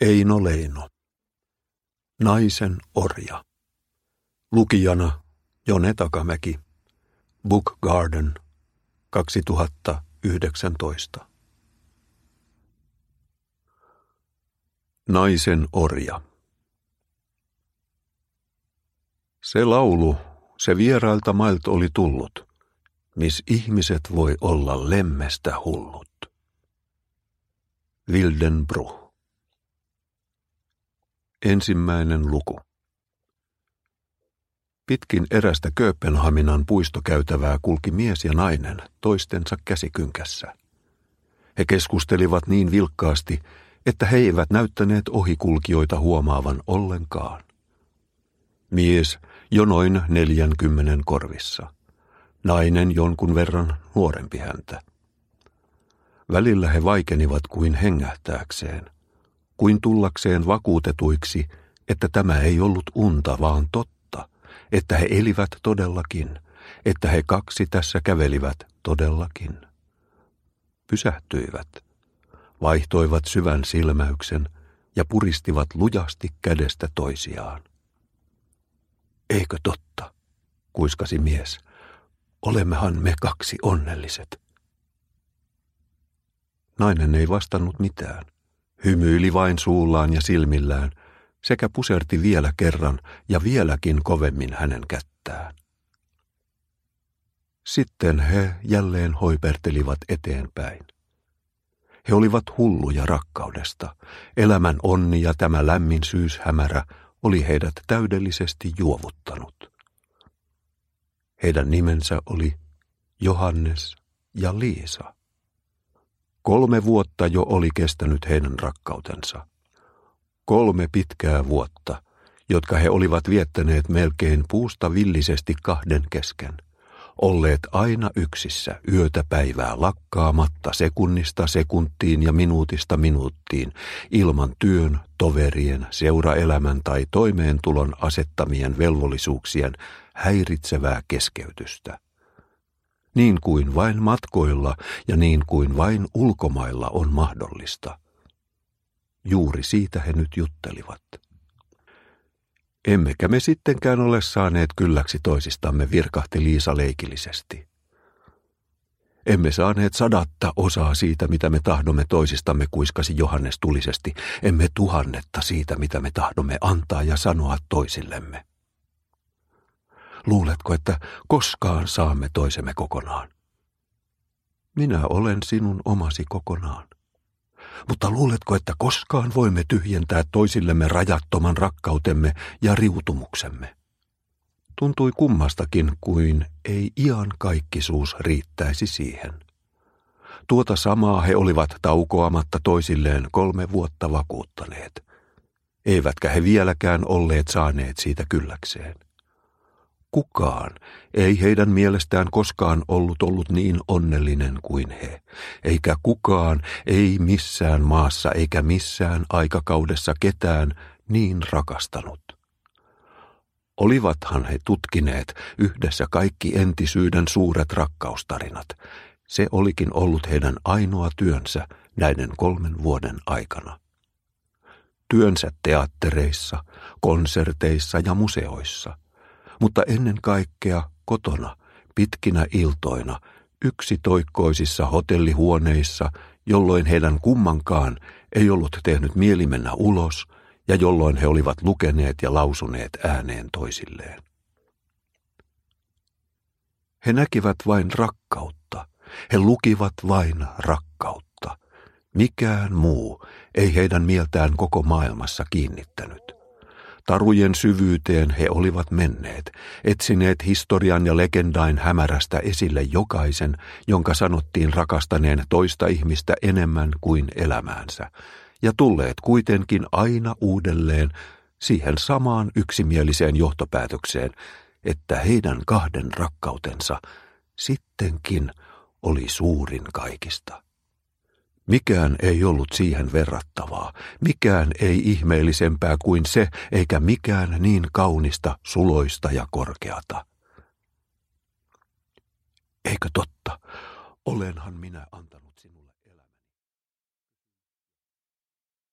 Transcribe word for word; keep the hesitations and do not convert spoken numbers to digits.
Eino Leino. Naisen orja. Lukijana Jone Takamäki. Book Garden kaksituhattayhdeksäntoista. Naisen orja. Se laulu, se vierailta mailta oli tullut, mis ihmiset voi olla lemmestä hullut. Wildenbruch. Ensimmäinen luku. Pitkin erästä Kööpenhaminan puistokäytävää kulki mies ja nainen toistensa käsikynkässä. He keskustelivat niin vilkkaasti, että he eivät näyttäneet ohikulkijoita huomaavan ollenkaan. Mies jo noin neljänkymmenen korvissa. Nainen jonkun verran nuorempi häntä. Välillä he vaikenivat kuin hengähtääkseen, kuin tullakseen vakuutetuiksi, että tämä ei ollut unta, vaan totta, että he elivät todellakin, että he kaksi tässä kävelivät todellakin. Pysähtyivät, vaihtoivat syvän silmäyksen ja puristivat lujasti kädestä toisiaan. Eikö totta, kuiskasi mies, olemmehan me kaksi onnelliset. Nainen ei vastannut mitään, hymyili vain suullaan ja silmillään, sekä puserti vielä kerran ja vieläkin kovemmin hänen kättään. Sitten he jälleen hoipertelivat eteenpäin. He olivat hulluja rakkaudesta. Elämän onni ja tämä lämmin syyshämärä oli heidät täydellisesti juovuttanut. Heidän nimensä oli Johannes ja Liisa. Kolme vuotta jo oli kestänyt heidän rakkautensa. Kolme pitkää vuotta, jotka he olivat viettäneet melkein puusta villisesti kahden kesken. Olleet aina yksissä yötä päivää lakkaamatta sekunnista sekuntiin ja minuutista minuuttiin ilman työn, toverien, seuraelämän tai toimeentulon asettamien velvollisuuksien häiritsevää keskeytystä. Niin kuin vain matkoilla ja niin kuin vain ulkomailla on mahdollista. Juuri siitä he nyt juttelivat. Emmekä me sittenkään ole saaneet kylläksi toisistamme, virkahti Liisa leikillisesti. Emme saaneet sadatta osaa siitä, mitä me tahdomme toisistamme, kuiskasi Johannes tulisesti. Emme tuhannetta siitä, mitä me tahdomme antaa ja sanoa toisillemme. Luuletko, että koskaan saamme toisemme kokonaan? Minä olen sinun omasi kokonaan. Mutta luuletko, että koskaan voimme tyhjentää toisillemme rajattoman rakkautemme ja riutumuksemme? Tuntui kummastakin, kuin ei iankaikkisuus riittäisi siihen. Tuota samaa he olivat taukoamatta toisilleen kolme vuotta vakuuttaneet. Eivätkä he vieläkään olleet saaneet siitä kylläkseen. Kukaan ei heidän mielestään koskaan ollut ollut niin onnellinen kuin he, eikä kukaan ei missään maassa eikä missään aikakaudessa ketään niin rakastanut. Olivathan he tutkineet yhdessä kaikki entisyyden suuret rakkaustarinat. Se olikin ollut heidän ainoa työnsä näiden kolmen vuoden aikana. Työnsä teattereissa, konserteissa ja museoissa. Mutta ennen kaikkea kotona, pitkinä iltoina, yksitoikkoisissa hotellihuoneissa, jolloin heidän kummankaan ei ollut tehnyt mieli mennä ulos ja jolloin he olivat lukeneet ja lausuneet ääneen toisilleen. He näkivät vain rakkautta, he lukivat vain rakkautta. Mikään muu ei heidän mieltään koko maailmassa kiinnittänyt. Tarujen syvyyteen he olivat menneet, etsineet historian ja legendain hämärästä esille jokaisen, jonka sanottiin rakastaneen toista ihmistä enemmän kuin elämäänsä, ja tulleet kuitenkin aina uudelleen siihen samaan yksimieliseen johtopäätökseen, että heidän kahden rakkautensa sittenkin oli suurin kaikista. Mikään ei ollut siihen verrattavaa, mikään ei ihmeellisempää kuin se, eikä mikään niin kaunista, suloista ja korkeata. Eikö totta? Olenhan minä antanut